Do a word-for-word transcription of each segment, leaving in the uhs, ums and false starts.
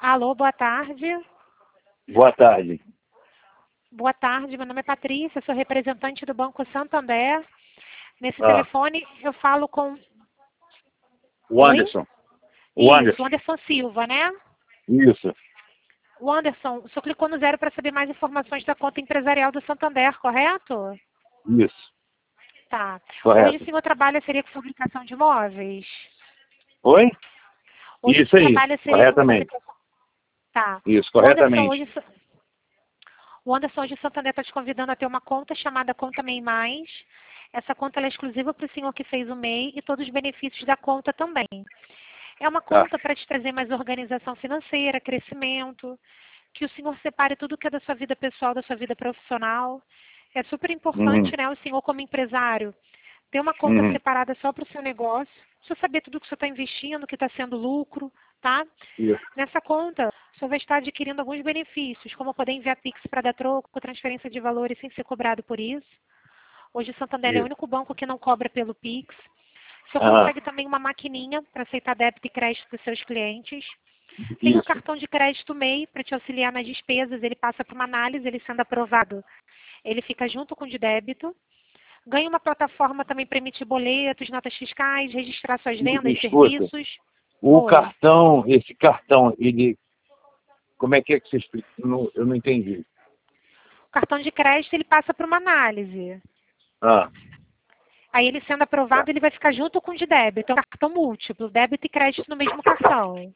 Alô, boa tarde. Boa tarde. Boa tarde, meu nome é Patrícia, sou representante do Banco Santander. Nesse Ah. telefone eu falo com... O Anderson. O Isso, Anderson. o Anderson Silva, né? Isso. O Anderson, o senhor clicou no zero para saber mais informações da conta empresarial do Santander, correto? Isso. Tá. Correto. Hoje o senhor trabalha seria com fabricação de móveis? Oi? Hoje Isso o aí, trabalho seria corretamente. com fabricação... Tá. Isso, O Anderson corretamente. hoje... O Anderson hoje Santander está te convidando a ter uma conta chamada Conta MEI Mais. Essa conta ela é exclusiva para o senhor que fez o M E I e todos os benefícios da conta também. É uma conta para te trazer mais organização financeira, crescimento, que o senhor separe tudo que é da sua vida pessoal, da sua vida profissional. É super importante, Uhum. né, o senhor como empresário, ter uma conta Uhum. separada só para o seu negócio, você saber tudo que você está investindo, que está sendo lucro, tá? Isso. Nessa conta, o senhor vai estar adquirindo alguns benefícios, como poder enviar Pix para dar troco, transferência de valores sem ser cobrado por isso. Hoje o Santander é o Isso. único banco que não cobra pelo Pix. O senhor Aham. consegue também uma maquininha para aceitar débito e crédito dos seus clientes. Tem um Isso. cartão de crédito M E I para te auxiliar nas despesas, ele passa por uma análise, ele sendo aprovado, ele fica junto com o de débito. Ganha uma plataforma também para emitir boletos, notas fiscais, registrar suas vendas, Escuta, serviços. o Oi. cartão, esse cartão, ele... Como é que é que você explica? Eu não, eu não entendi. O cartão de crédito ele passa por uma análise. Ah, Aí ele sendo aprovado, ele vai ficar junto com o de débito. É um cartão múltiplo, débito e crédito no mesmo cartão.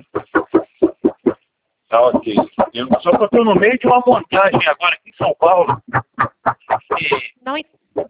tá ok. Eu, só que eu estou no meio de uma montagem agora aqui em São Paulo. E Não, en-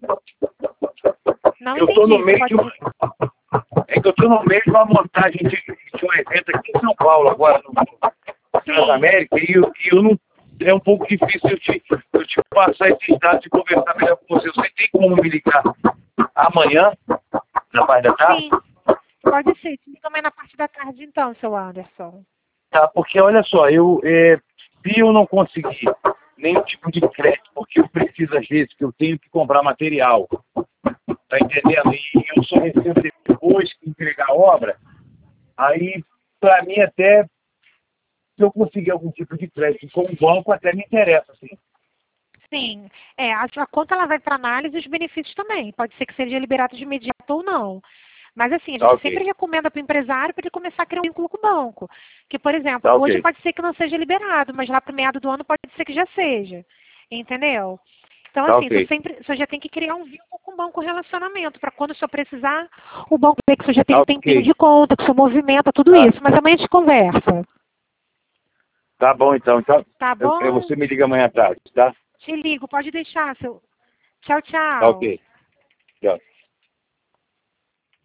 não eu entendi. estou no Você meio pode... de uma... É que eu estou no meio de uma montagem de, de um evento aqui em São Paulo agora, no Transamérica, e eu, e eu não... É um pouco difícil eu te, eu te passar esses dados e conversar melhor com você. Você tem como me ligar amanhã, na parte da tarde? Sim, pode ser. Te liga mais na parte da tarde então, seu Anderson. Tá, porque olha só, eu, é, se eu não conseguir nenhum tipo de crédito, porque eu preciso às vezes que eu tenho que comprar material, tá entendendo? E eu só recebo depois que entregar a obra, aí para mim até, se eu conseguir algum tipo de crédito com o banco, até me interessa, assim. Sim, é, a, a conta ela vai para análise e os benefícios também. Pode ser que seja liberado de imediato ou não. Mas assim, a gente Tá ok, sempre recomenda para o empresário para ele começar a criar um vínculo com o banco. Que, por exemplo, tá hoje ok, pode ser que não seja liberado, mas lá para o meado do ano pode ser que já seja. Entendeu? Então, tá assim, você ok, sempre, você já tem que criar um vínculo com o banco, um relacionamento, para quando o senhor precisar, o banco vê que você já tem tá um tempinho ok, de conta, que o senhor movimenta, tudo tá, isso. Mas amanhã a gente conversa. tá bom então, então Tá eu, eu- bom? você me liga amanhã à tarde, tá? Te ligo, pode deixar, seu. Tchau, Tá tchau. ok, tchau.